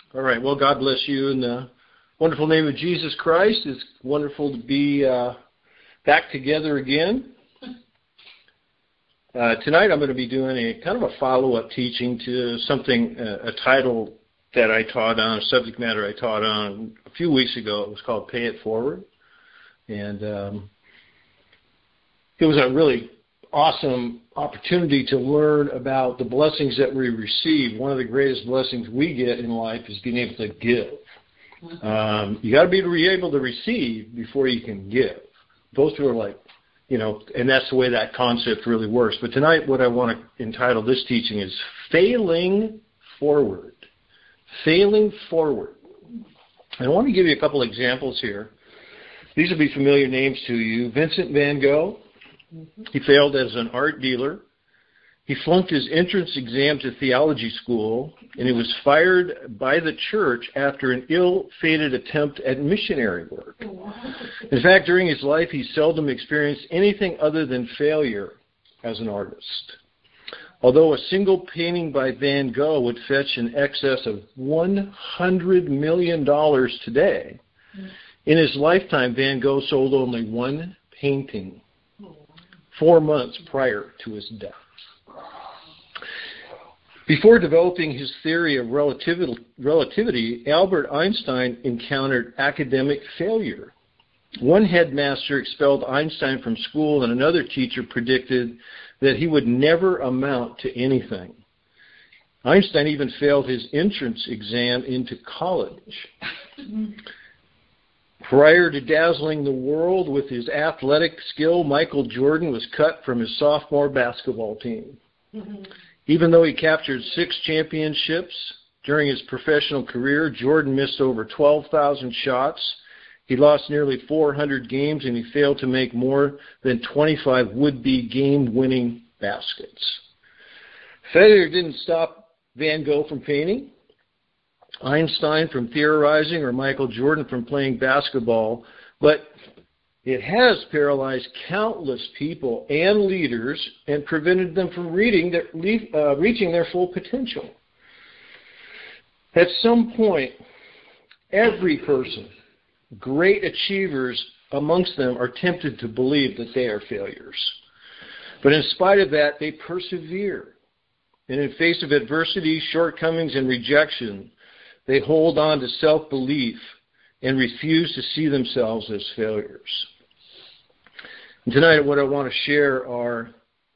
All right. Well, God bless you in the wonderful name of Jesus Christ. It's wonderful to be back together again. Tonight I'm going to be doing a kind of a follow-up teaching to something, a title that I taught on, a subject matter I taught on a few weeks ago. It was called Pay It Forward. And it was a really awesome opportunity to learn about the blessings that we receive. One of the greatest blessings we get in life is being able to give. You got to be able to receive before you can give. Those two are like, and that's the way that concept really works. But tonight what I want to entitle this teaching is Failing Forward. Failing Forward. And I want to give you a couple examples here. These will be familiar names to you. Vincent van Gogh. He failed as an art dealer. He flunked his entrance exam to theology school, and he was fired by the church after an ill-fated attempt at missionary work. In fact, during his life, he seldom experienced anything other than failure as an artist. Although a single painting by Van Gogh would fetch in excess of $100 million today, in his lifetime, Van Gogh sold only one painting 4 months prior to his death. Before developing his theory of relativity, Albert Einstein encountered academic failure. One headmaster expelled Einstein from school, and another teacher predicted that he would never amount to anything. Einstein even failed his entrance exam into college. Prior to dazzling the world with his athletic skill, Michael Jordan was cut from his sophomore basketball team. Even though he captured 6 championships during his professional career, Jordan missed over 12,000 shots. He lost nearly 400 games, and he failed to make more than 25 would-be game-winning baskets. Failure didn't stop Van Gogh from painting, Einstein from theorizing, or Michael Jordan from playing basketball, but it has paralyzed countless people and leaders and prevented them from reaching their full potential. At some point, every person, great achievers amongst them, are tempted to believe that they are failures. But in spite of that, they persevere. And in face of adversity, shortcomings, and rejection, they hold on to self-belief and refuse to see themselves as failures. And tonight what I want to share are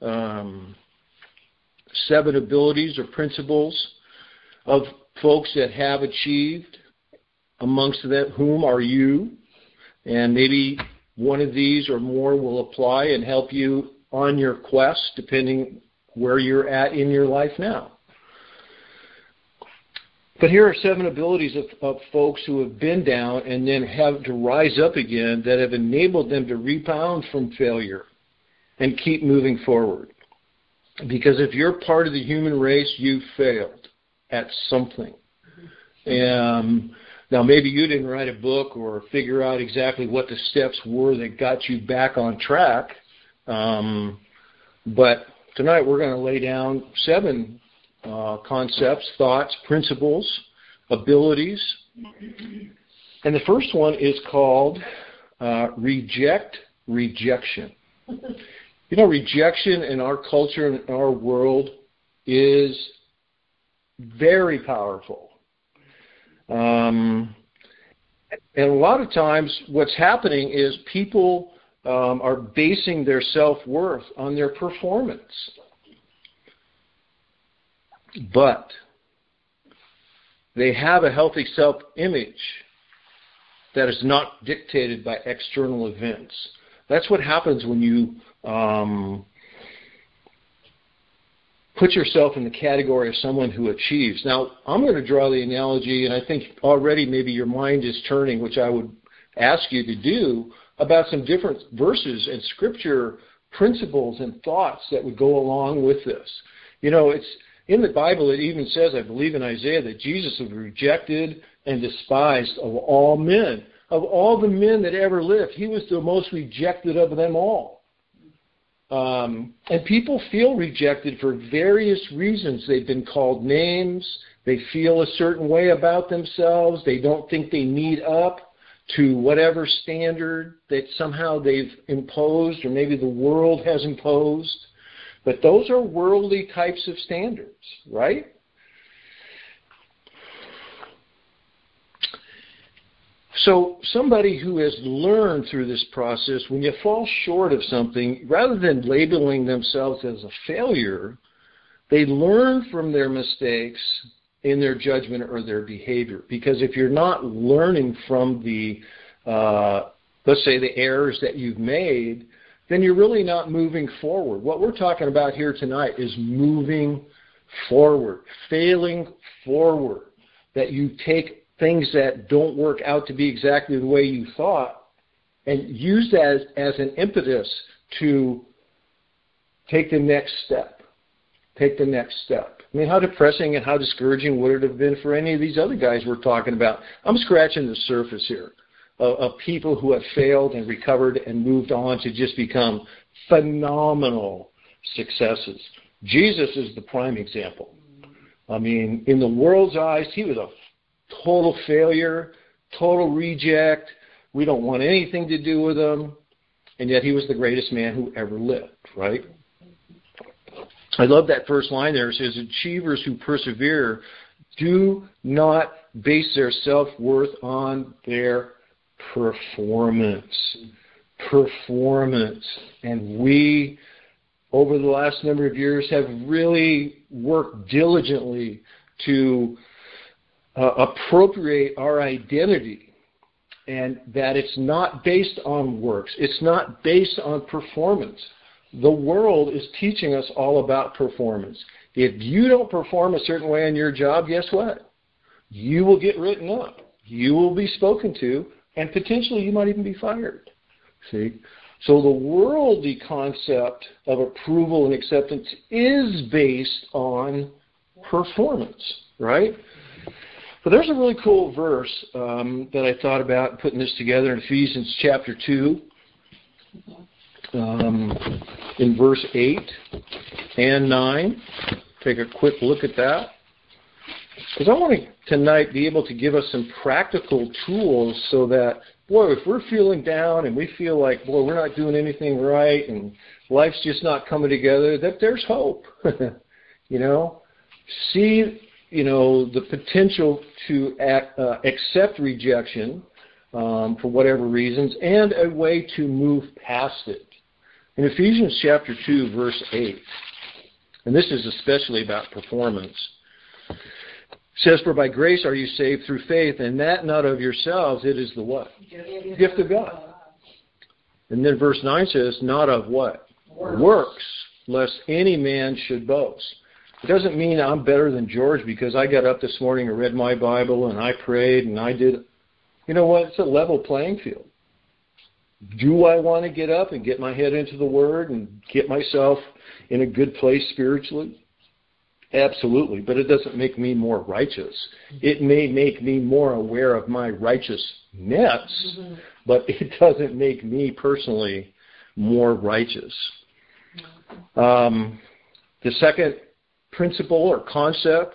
7 abilities or principles of folks that have achieved, amongst them whom are you. And maybe one of these or more will apply and help you on your quest, depending where you're at in your life now. But here are 7 abilities of folks who have been down and then have to rise up again that have enabled them to rebound from failure and keep moving forward. Because if you're part of the human race, you failed at something. Now, maybe you didn't write a book or figure out exactly what the steps were that got you back on track. But tonight we're going to lay down 7 concepts, thoughts, principles, abilities. And the first one is called reject rejection. Rejection in our culture and in our world is very powerful. And a lot of times what's happening is people are basing their self-worth on their performance. But they have a healthy self-image that is not dictated by external events. That's what happens when you put yourself in the category of someone who achieves. Now, I'm going to draw the analogy, and I think already maybe your mind is turning, which I would ask you to do, about some different verses and scripture principles and thoughts that would go along with this. It's in the Bible, it even says, I believe in Isaiah, that Jesus was rejected and despised of all men. Of all the men that ever lived, he was the most rejected of them all. And people feel rejected for various reasons. They've been called names. They feel a certain way about themselves. They don't think they meet up to whatever standard that somehow they've imposed, or maybe the world has imposed. But those are worldly types of standards, right? So somebody who has learned through this process, when you fall short of something, rather than labeling themselves as a failure, they learn from their mistakes in their judgment or their behavior. Because if you're not learning from the, let's say, the errors that you've made, then you're really not moving forward. What we're talking about here tonight is moving forward, failing forward, that you take things that don't work out to be exactly the way you thought and use that as an impetus to take the next step. Take the next step. I mean, how depressing and how discouraging would it have been for any of these other guys we're talking about? I'm scratching the surface here of people who have failed and recovered and moved on to just become phenomenal successes. Jesus is the prime example. I mean, in the world's eyes, he was a total failure, total reject. We don't want anything to do with him. And yet he was the greatest man who ever lived, right? I love that first line there. It says, achievers who persevere do not base their self-worth on their performance. Performance. And we, over the last number of years, have really worked diligently to appropriate our identity, and that it's not based on works. It's not based on performance. The world is teaching us all about performance. If you don't perform a certain way in your job, guess what? You will get written up. You will be spoken to, and potentially you might even be fired. See? So the worldly concept of approval and acceptance is based on performance, right? But there's a really cool verse that I thought about putting this together in Ephesians chapter 2, in verse 8 and 9. Take a quick look at that. Because I want to tonight be able to give us some practical tools so that, boy, if we're feeling down and we feel like, boy, we're not doing anything right and life's just not coming together, that there's hope. You know? See, the potential to accept rejection for whatever reasons, and a way to move past it. In Ephesians chapter 2, verse 8, and this is especially about performance, it says, for by grace are you saved through faith, and that not of yourselves, it is the what? Gift of God. And then verse 9 says, not of what? Works, lest any man should boast. It doesn't mean I'm better than George because I got up this morning and read my Bible and I prayed and I did. You know what? It's a level playing field. Do I want to get up and get my head into the Word and get myself in a good place spiritually? Absolutely. But it doesn't make me more righteous. It may make me more aware of my righteousness, but it doesn't make me personally more righteous. The second principle or concept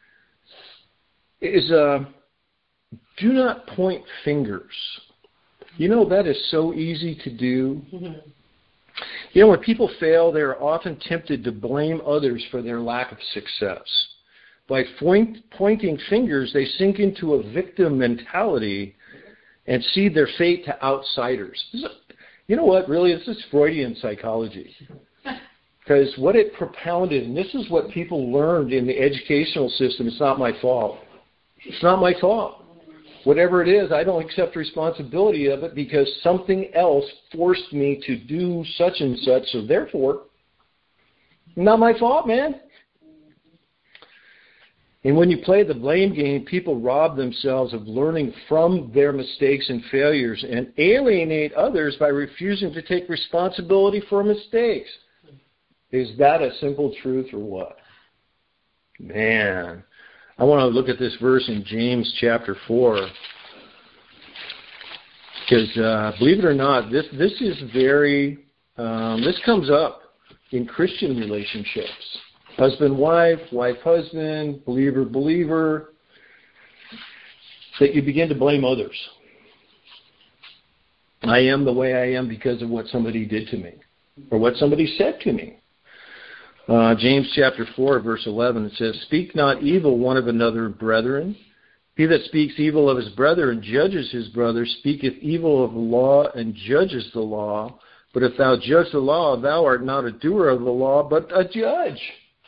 is do not point fingers. You know, that is so easy to do. You know, when people fail, they are often tempted to blame others for their lack of success. By pointing fingers, they sink into a victim mentality and cede their fate to outsiders. You know what, really, this is Freudian psychology. Because what it propounded, and this is what people learned in the educational system, it's not my fault. It's not my fault. Whatever it is, I don't accept responsibility of it because something else forced me to do such and such, so therefore, not my fault, man. And when you play the blame game, people rob themselves of learning from their mistakes and failures and alienate others by refusing to take responsibility for mistakes. Is that a simple truth or what? Man, I want to look at this verse in James chapter 4. Because believe it or not, this is very, this comes up in Christian relationships. Husband-wife, wife-husband, believer-believer, that you begin to blame others. I am the way I am because of what somebody did to me or what somebody said to me. James chapter 4, verse 11, it says, "Speak not evil one of another, brethren. He that speaks evil of his brother and judges his brother speaketh evil of the law and judges the law. But if thou judge the law, thou art not a doer of the law, but a judge."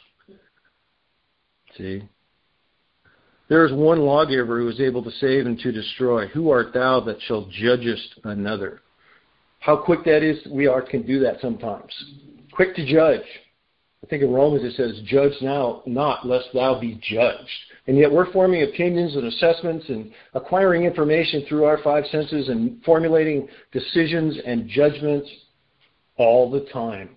See? There is one lawgiver who is able to save and to destroy. Who art thou that shalt judgest another? How quick that is, we can do that sometimes. Quick to judge. I think in Romans it says, "Judge now not, lest thou be judged." And yet we're forming opinions and assessments and acquiring information through our five senses and formulating decisions and judgments all the time.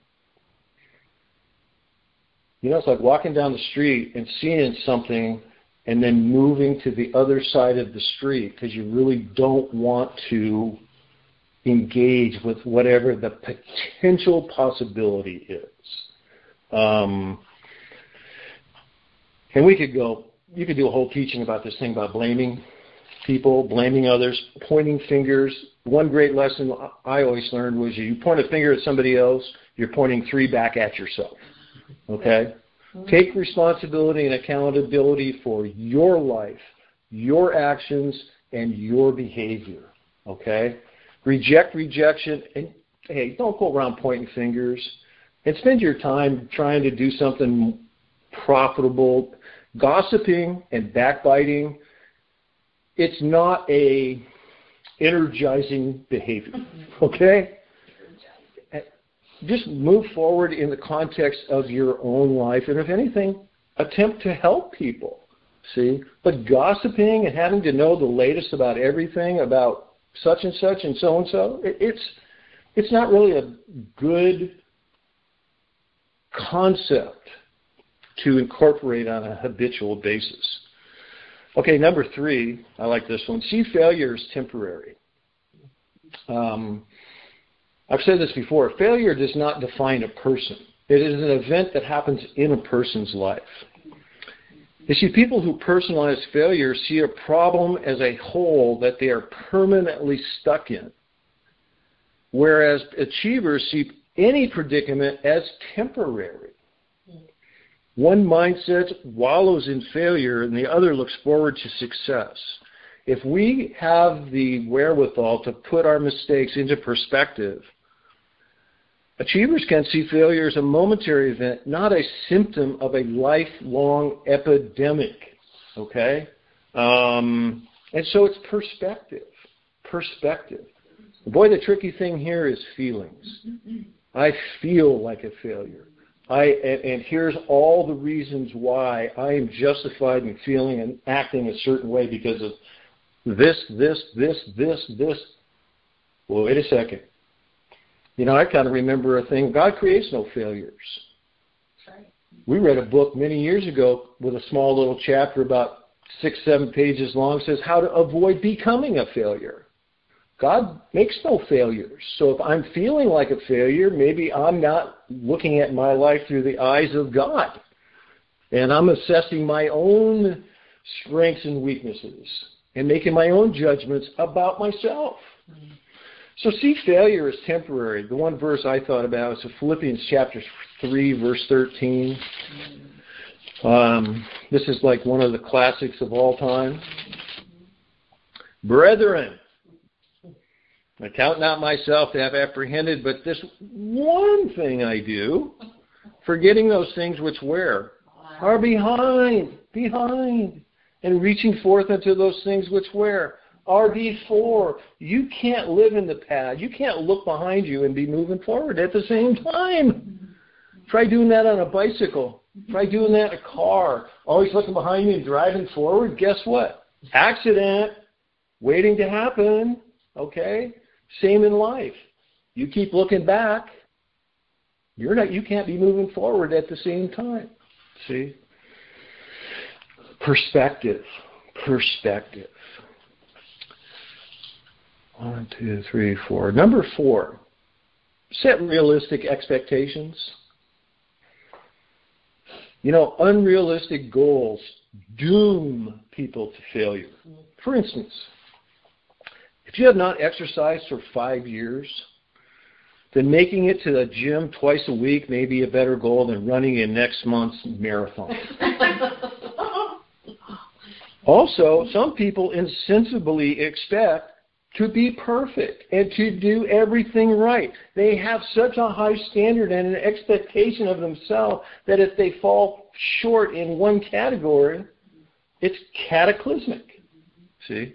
You know, it's like walking down the street and seeing something and then moving to the other side of the street because you really don't want to engage with whatever the potential possibility is. And you could do a whole teaching about this thing about blaming people, blaming others, pointing fingers. One great lesson I always learned was you point a finger at somebody else, you're pointing three back at yourself. Okay? Take responsibility and accountability for your life, your actions, and your behavior. Okay? Reject rejection. And, hey, don't go around pointing fingers. And spend your time trying to do something profitable. Gossiping and backbiting, it's not a energizing behavior. Okay? Just move forward in the context of your own life, and if anything, attempt to help people. See? But gossiping and having to know the latest about everything, about such and so, it's not really a good concept to incorporate on a habitual basis. Okay, number 3, I like this one. See failure as temporary. I've said this before. Failure does not define a person. It is an event that happens in a person's life. You see, people who personalize failure see a problem as a hole that they are permanently stuck in, whereas achievers see any predicament as temporary. One mindset wallows in failure and the other looks forward to success. If we have the wherewithal to put our mistakes into perspective, achievers can see failure as a momentary event, not a symptom of a lifelong epidemic. Okay? And so it's perspective. Perspective. Boy, the tricky thing here is feelings. I feel like a failure. And here's all the reasons why I am justified in feeling and acting a certain way because of this. Well, wait a second. You know, I kind of remember a thing. God creates no failures. Right. We read a book many years ago with a small little chapter about 6-7 pages long. It says how to avoid becoming a failure. God makes no failures. So if I'm feeling like a failure, maybe I'm not looking at my life through the eyes of God. And I'm assessing my own strengths and weaknesses and making my own judgments about myself. Mm-hmm. So see failure as temporary. The one verse I thought about is Philippians chapter 3, verse 13. This is like one of the classics of all time. Brethren, I count not myself to have apprehended, but this one thing I do, forgetting those things which where are behind, and reaching forth unto those things which where are before. You can't live in the past. You can't look behind you and be moving forward at the same time. Try doing that on a bicycle. Try doing that in a car. Always looking behind you and driving forward. Guess what? Accident waiting to happen. Okay? Same in life. You keep looking back, you can't be moving forward at the same time. See? Perspective. 1, 2, 3, 4. Number 4, set realistic expectations. Unrealistic goals doom people to failure. For instance, if you have not exercised for 5 years, then making it to the gym twice a week may be a better goal than running in next month's marathon. Also, some people insensibly expect to be perfect and to do everything right. They have such a high standard and an expectation of themselves that if they fall short in one category, it's cataclysmic. See?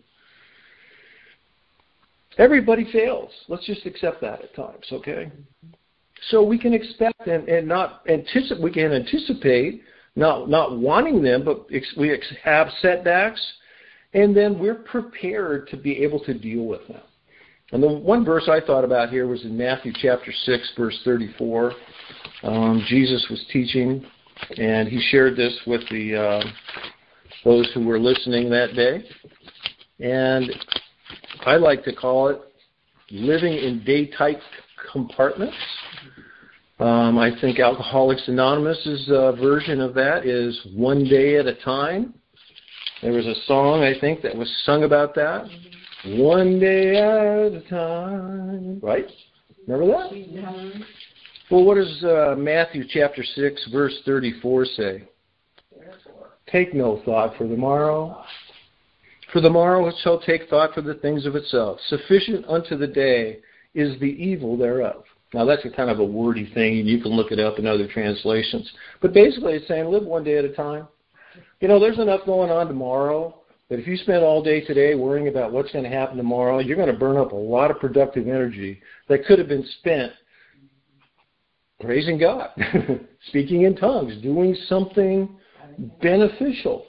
Everybody fails. Let's just accept that at times, okay? So we can expect and not anticipate. We can anticipate not wanting them, but we have setbacks, and then we're prepared to be able to deal with them. And the one verse I thought about here was in Matthew chapter 6, verse 34. Jesus was teaching, and he shared this with those who were listening that day. And I like to call it living in day-type compartments. I think Alcoholics Anonymous' version of that is one day at a time. There was a song, I think, that was sung about that. One day at a time. Right? Remember that? Yeah. Well, what does Matthew chapter 6, verse 34 say? Take no thought for the morrow. For the morrow it shall take thought for the things of itself. Sufficient unto the day is the evil thereof. Now that's a kind of a wordy thing, and you can look it up in other translations. But basically it's saying live one day at a time. There's enough going on tomorrow that if you spend all day today worrying about what's going to happen tomorrow, you're going to burn up a lot of productive energy that could have been spent praising God, speaking in tongues, doing something beneficial,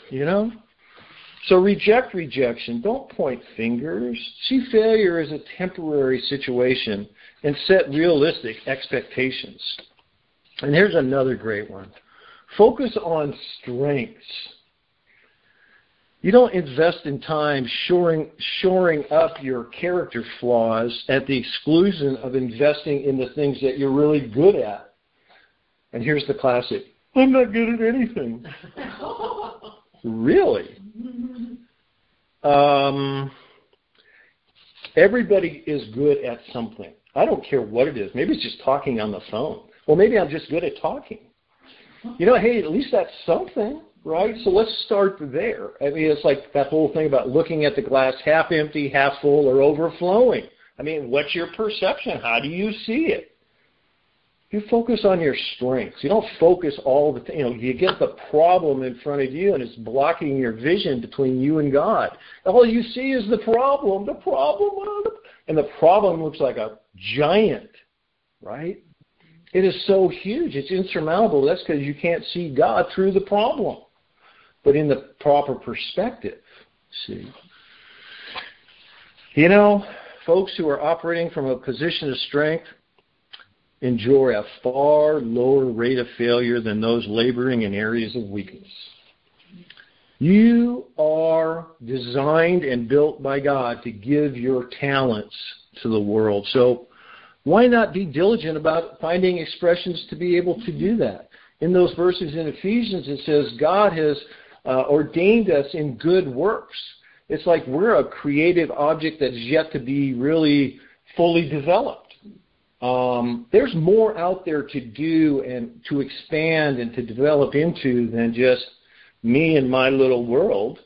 So reject rejection. Don't point fingers. See failure as a temporary situation and set realistic expectations. And here's another great one. Focus on strengths. You don't invest in time shoring up your character flaws at the exclusion of investing in the things that you're really good at. And here's the classic. I'm not good at anything. Really? Everybody is good at something. I don't care what it is. Maybe it's just talking on the phone. Well, maybe I'm just good at talking. Hey, at least that's something, right? So let's start there. I mean, it's like that whole thing about looking at the glass half empty, half full, or overflowing. I mean, what's your perception? How do you see it? You focus on your strengths. You don't focus all the time. You get the problem in front of you, and it's blocking your vision between you and God. All you see is the problem, and the problem looks like a giant, right? It is so huge. It's insurmountable. That's because you can't see God through the problem, but in the proper perspective. See? Folks who are operating from a position of strength enjoy a far lower rate of failure than those laboring in areas of weakness. You are designed and built by God to give your talents to the world. So why not be diligent about finding expressions to be able to do that? In those verses in Ephesians, it says God has ordained us in good works. It's like we're a creative object that's yet to be really fully developed. There's more out there to do and to expand and to develop into than just me and my little world,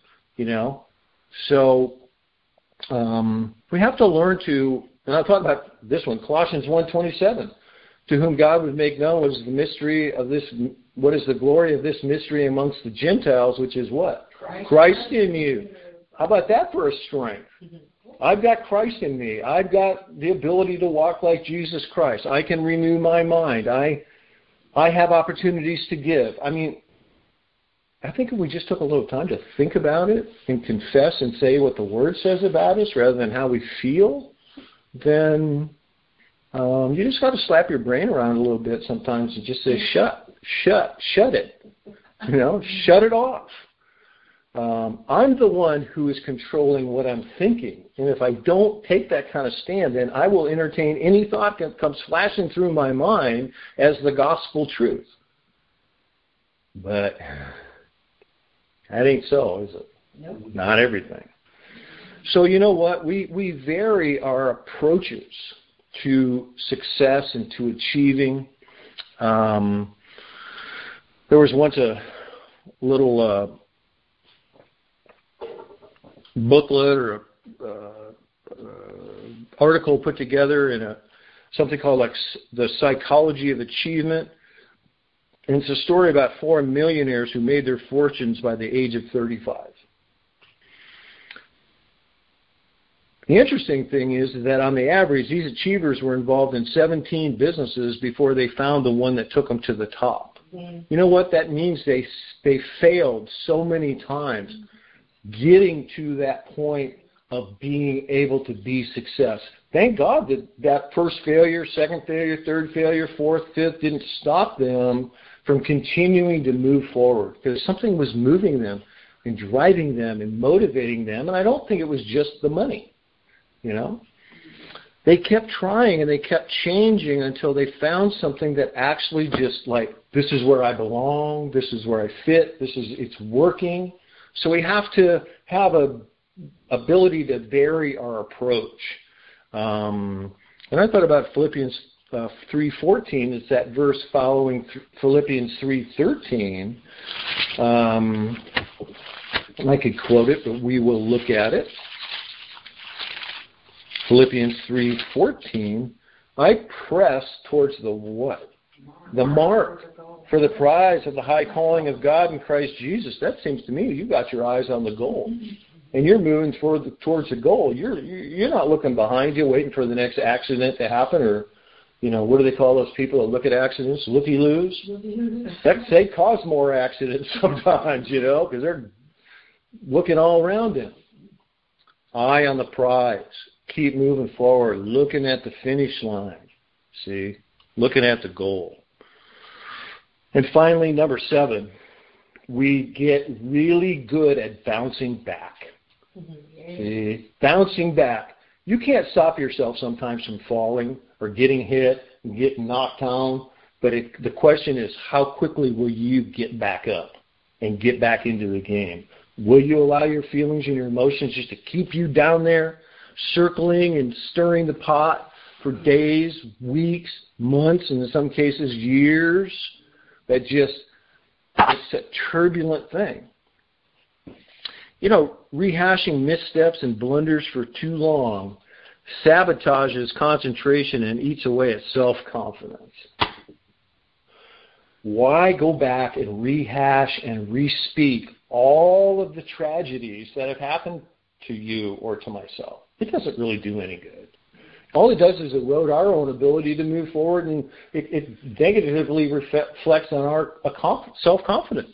So we have to learn to, and I'll talk about this one, Colossians 1:27, to whom God would make known what is the glory of this mystery amongst the Gentiles, which is what? Christ in you. How about that for a strength? I've got Christ in me. I've got the ability to walk like Jesus Christ. I can renew my mind. I have opportunities to give. I mean, I think if we just took a little time to think about it and confess and say what the Word says about us rather than how we feel, then you just got to slap your brain around a little bit sometimes and just say, shut it. Shut it off. I'm the one who is controlling what I'm thinking. And if I don't take that kind of stand, then I will entertain any thought that comes flashing through my mind as the gospel truth. But that ain't so, is it? Nope. Not everything. So you know what? We vary our approaches to success and to achieving. There was once a little booklet or article put together in something called like The Psychology of Achievement. And it's a story about 4 millionaires who made their fortunes by the age of 35. The interesting thing is that on the average, these achievers were involved in 17 businesses before they found the one that took them to the top. Mm-hmm. You know what that means? They failed so many times getting to that point of being able to be success. Thank God that first failure, second failure, third failure, fourth, fifth didn't stop them from continuing to move forward, because something was moving them and driving them and motivating them. And I don't think it was just the money. You know, they kept trying and they kept changing until they found something that actually just like, this is where I belong, this is where I fit, it's working. So we have to have a ability to vary our approach. And I thought about Philippians 3:14. It's that verse following Philippians 3:13. I could quote it, but we will look at it. Philippians 3:14, I press towards the what? The mark for the prize of the high calling of God in Christ Jesus. That seems to me you've got your eyes on the goal. And you're moving towards the goal. You're not looking behind you, waiting for the next accident to happen, or, you know, what do they call those people that look at accidents? Looky-loos? They cause more accidents sometimes, you know, because they're looking all around them. Eye on the prize. Keep moving forward, looking at the finish line, see, looking at the goal. And finally, number 7, we get really good at bouncing back. See, bouncing back. You can't stop yourself sometimes from falling or getting hit and getting knocked down, but the question is, how quickly will you get back up and get back into the game? Will you allow your feelings and your emotions just to keep you down there, circling and stirring the pot for days, weeks, months, and in some cases years? That just, it's a turbulent thing. You know, rehashing missteps and blunders for too long sabotages concentration and eats away at self-confidence. Why go back and rehash and re-speak all of the tragedies that have happened to you or to myself? It doesn't really do any good. All it does is erode our own ability to move forward, and it negatively reflects on our self-confidence.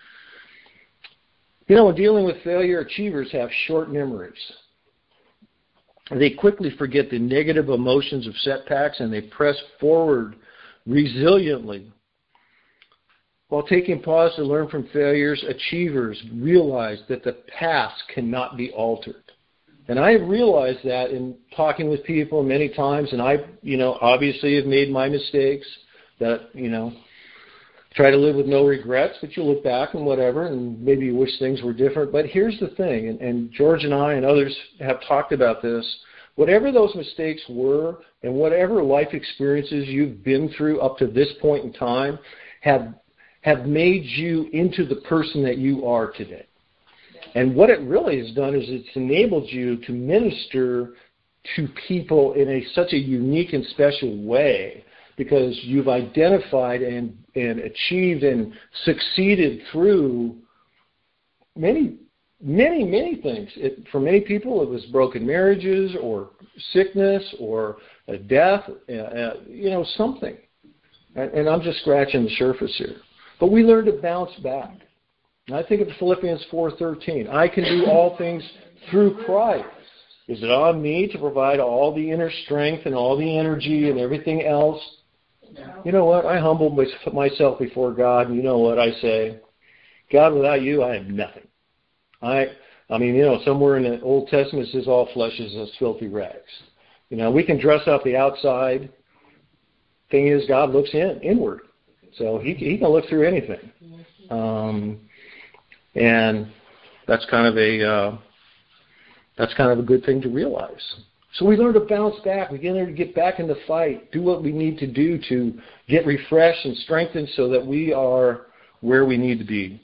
You know, when dealing with failure, achievers have short memories. They quickly forget the negative emotions of setbacks, and they press forward resiliently. While taking pause to learn from failures, achievers realize that the past cannot be altered. And I have realized that in talking with people many times, and I, obviously have made my mistakes that, try to live with no regrets, but you look back and whatever, and maybe you wish things were different. But here's the thing, and George and I and others have talked about this, whatever those mistakes were and whatever life experiences you've been through up to this point in time have made you into the person that you are today. And what it really has done is it's enabled you to minister to people in such a unique and special way, because you've identified and achieved and succeeded through many, many, many things. For many people, it was broken marriages or sickness or a death, something. And I'm just scratching the surface here. But we learn to bounce back. And I think of Philippians 4:13. I can do all things through Christ. Is it on me to provide all the inner strength and all the energy and everything else? No. You know what? I humble myself before God, and you know what I say? God, without you, I am nothing. Somewhere in the Old Testament it says all flesh is as filthy rags. We can dress up the outside. Thing is, God looks inward. So he can look through anything. And that's kind of a good thing to realize. So we learn to bounce back. We learn to get back in the fight, do what we need to do to get refreshed and strengthened so that we are where we need to be.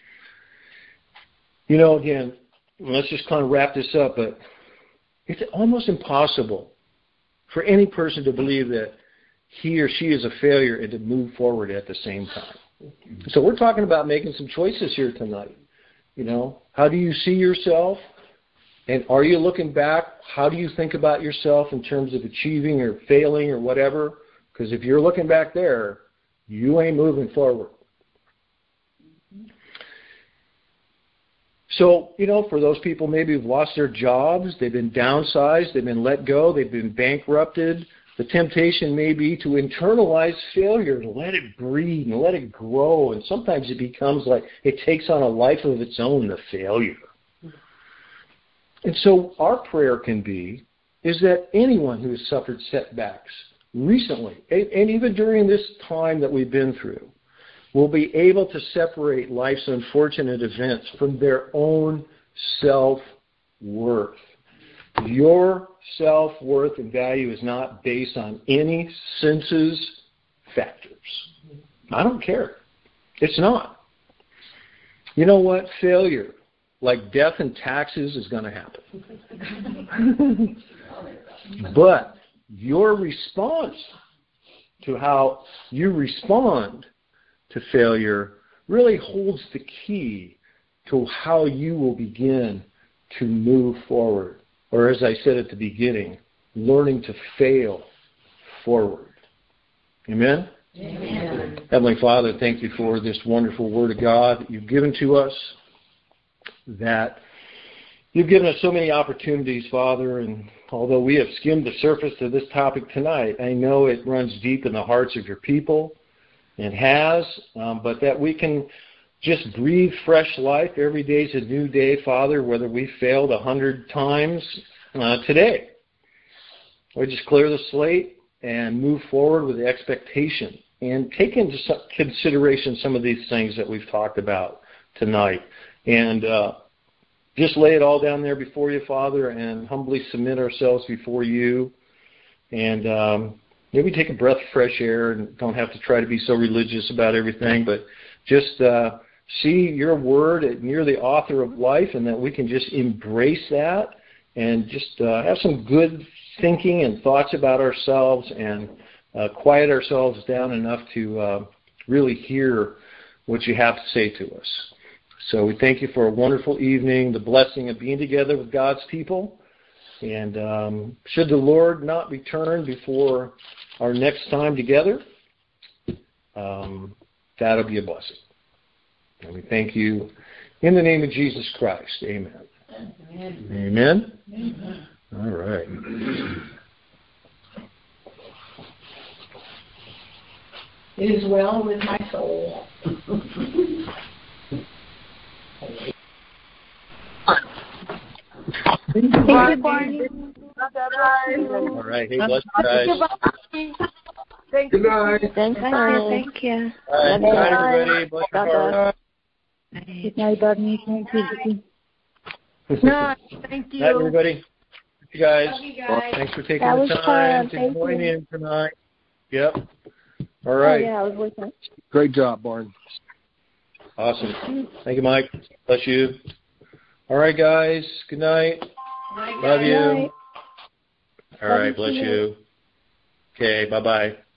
Again, let's just kind of wrap this up, but it's almost impossible for any person to believe that he or she is a failure and to move forward at the same time. So we're talking about making some choices here tonight. How do you see yourself? And are you looking back? How do you think about yourself in terms of achieving or failing or whatever? Because if you're looking back there, you ain't moving forward. So, for those people maybe who've lost their jobs, they've been downsized, they've been let go, they've been bankrupted, the temptation may be to internalize failure, to let it breed and let it grow. And sometimes it becomes like it takes on a life of its own, the failure. And so our prayer can be is that anyone who has suffered setbacks recently, and even during this time that we've been through, will be able to separate life's unfortunate events from their own self-worth. Your self-worth and value is not based on any senses factors. I don't care. It's not. You know what? Failure, like death and taxes, is going to happen. But your response to how you respond to failure really holds the key to how you will begin to move forward. Or as I said at the beginning, learning to fail forward. Amen? Amen. Heavenly Father, thank you for this wonderful Word of God that you've given to us, that you've given us so many opportunities, Father, and although we have skimmed the surface of this topic tonight, I know it runs deep in the hearts of your people, and has, but that we can just breathe fresh life. Every day is a new day, Father, whether we failed 100 times today. We just clear the slate and move forward with the expectation and take into consideration some of these things that we've talked about tonight. And just lay it all down there before you, Father, and humbly submit ourselves before you. And maybe take a breath of fresh air and don't have to try to be so religious about everything, but just see your word, and you're the author of life, and that we can just embrace that and just have some good thinking and thoughts about ourselves and quiet ourselves down enough to really hear what you have to say to us. So we thank you for a wonderful evening, the blessing of being together with God's people. And should the Lord not return before our next time together, that'll be a blessing. And we thank you in the name of Jesus Christ. Amen. Amen. Amen. Amen. All right. It is well with my soul. Thank you, Barney. All right. Hey, bless you guys. Thank you. Good night. Thank you. All right. Good night, everybody. Bless you, Barney. Good night, Barney. Thank you. Good night. Thank you. Night, everybody. Thank you guys. Love you guys. Thanks for taking the time to join in tonight. Yep. All right. Oh, yeah, I was listening. Great job, Barn. Awesome. Thank you, Mike. Bless you. All right, guys. Good night. Love you. Night. All right. Bless you. Okay. Bye-bye.